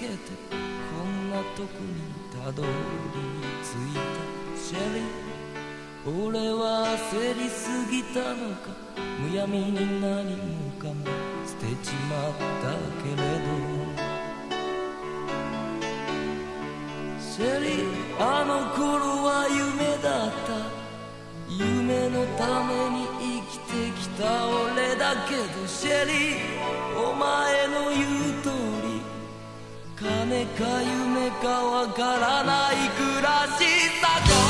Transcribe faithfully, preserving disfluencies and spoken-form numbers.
てこんなとこにたどり着いた。シェリー、俺は焦りすぎたのか、むやみに何もかも捨てちまったけれど。シェリー、あの頃は夢だった。夢のために生きてきた俺だけど、シェリー、お前の言う通り金か夢かわからない暮らしさ。